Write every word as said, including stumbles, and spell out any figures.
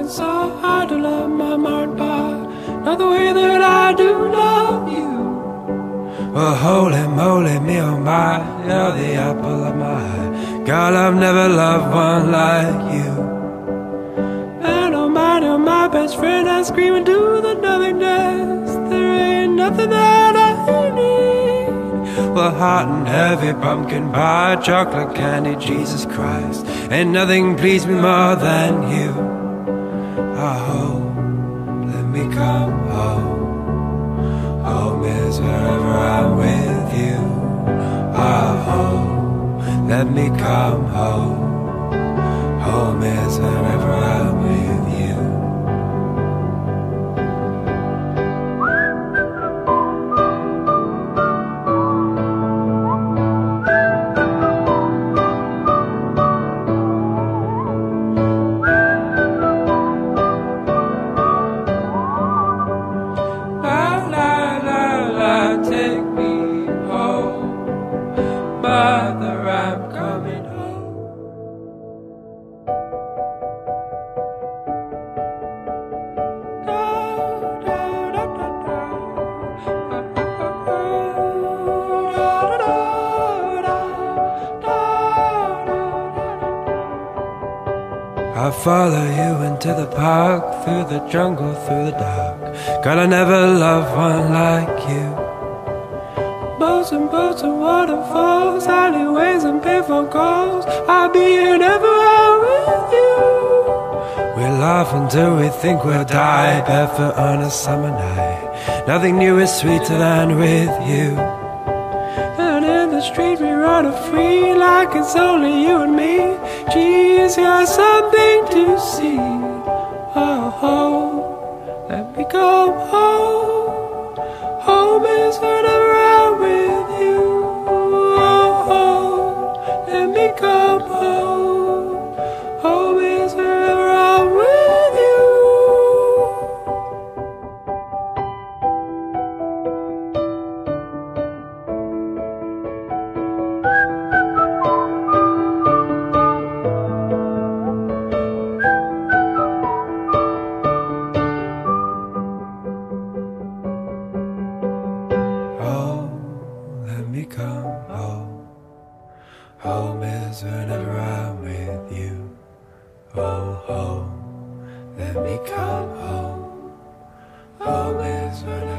working so hard to love my marked by, not the way that I do love you. Well, holy moly, me oh my, you're the apple of my eye. God, I've never loved one like you. And oh my, you're my best friend, I scream into the nothingness. There ain't nothing that I need. Well, hot and heavy pumpkin pie, chocolate candy, Jesus Christ, ain't nothing pleased me more than you. Oh, let me come home. Home is wherever I'm with you. Oh, let me come home. Home is wherever I'm with you. La la la la, take me home, Mother, I'm coming home. I follow you into the park, through the jungle, through the dark. God, I never loved one like you. Boats and boats and waterfalls, alleyways and payphone calls, I'll be here everywhere with you. We laugh until we think we'll die, barefoot on a summer night. Nothing new is sweeter than with you. And in the street we run free, like it's only you and me. Geez, you're something to see. Oh, oh, let me come home. Home is whenever I'm with you. Oh, oh, let me come home. Home is wherever I'm with you. Let me come home. Home is whenever I'm with you. Oh, home, let me come home. Home is whenever